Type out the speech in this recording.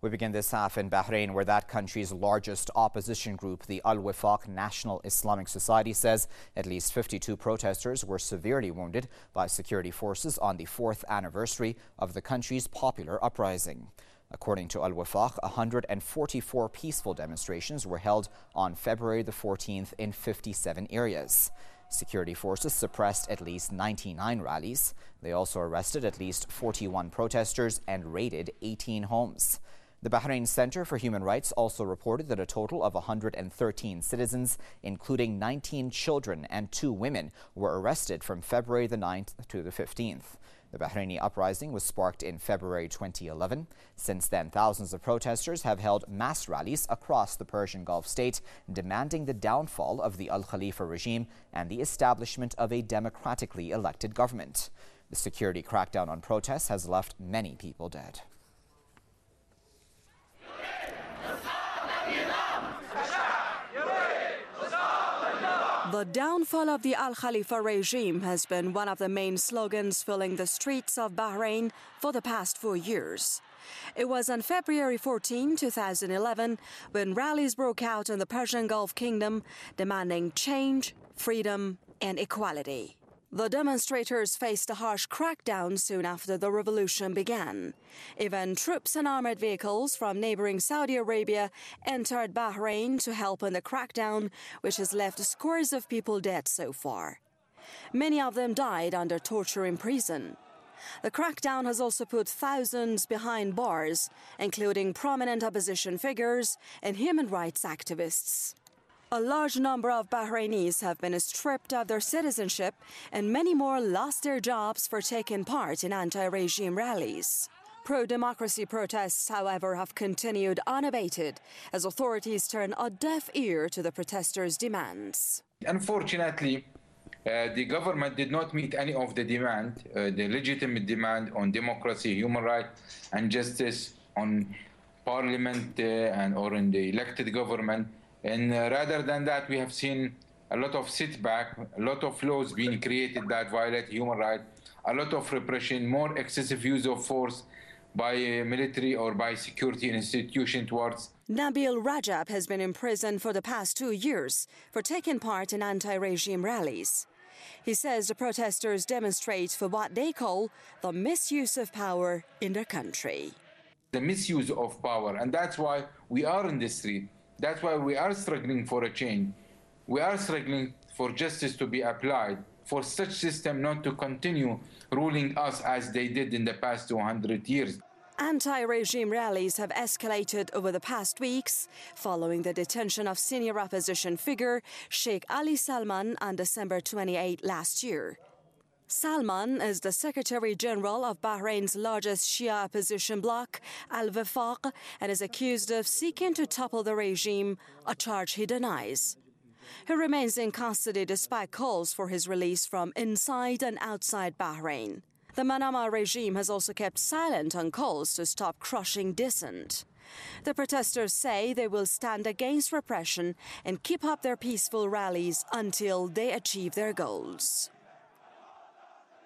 We begin this half in Bahrain, where that country's largest opposition group, the Al-Wifaq National Islamic Society, says at least 52 protesters were severely wounded by security forces on the 4th anniversary of the country's popular uprising. According to Al-Wifaq, 144 peaceful demonstrations were held on February the 14th in 57 areas. Security forces suppressed at least 99 rallies. They also arrested at least 41 protesters and raided 18 homes. The Bahrain Center for Human Rights also reported that a total of 113 citizens, including 19 children and 2 women, were arrested from February the 9th to the 15th. The Bahraini uprising was sparked in February 2011. Since then, thousands of protesters have held mass rallies across the Persian Gulf state, demanding the downfall of the Al Khalifa regime and the establishment of a democratically elected government. The security crackdown on protests has left many people dead. The downfall of the Al Khalifa regime has been one of the main slogans filling the streets of Bahrain for the past 4 years. It was on February 14, 2011, when rallies broke out in the Persian Gulf Kingdom demanding change, freedom, and equality. The demonstrators faced a harsh crackdown soon after the revolution began. Even troops and armored vehicles from neighboring Saudi Arabia entered Bahrain to help in the crackdown, which has left scores of people dead so far. Many of them died under torture in prison. The crackdown has also put thousands behind bars, including prominent opposition figures and human rights activists. A large number of Bahrainis have been stripped of their citizenship, and many more lost their jobs for taking part in anti-regime rallies. Pro-democracy protests, however, have continued unabated as authorities turn a deaf ear to the protesters' demands. Unfortunately, the government did not meet any of the demand, the legitimate demand on democracy, human rights, and justice, on parliament or in the elected government. And rather than that, we have seen a lot of setback, a lot of laws being created that violate human rights, a lot of repression, more excessive use of force by military or by security institutions towards. Nabil Rajab has been in prison for the past 2 years for taking part in anti-regime rallies. He says the protesters demonstrate for what they call the misuse of power in their country. The misuse of power, and that's why we are in the street. That's why we are struggling for a change. We are struggling for justice to be applied, for such system not to continue ruling us as they did in the past 200 years. Anti-regime rallies have escalated over the past weeks following the detention of senior opposition figure Sheikh Ali Salman on December 28 last year. Salman is the Secretary General of Bahrain's largest Shia opposition bloc, Al-Wifaq, and is accused of seeking to topple the regime, a charge he denies. He remains in custody despite calls for his release from inside and outside Bahrain. The Manama regime has also kept silent on calls to stop crushing dissent. The protesters say they will stand against repression and keep up their peaceful rallies until they achieve their goals.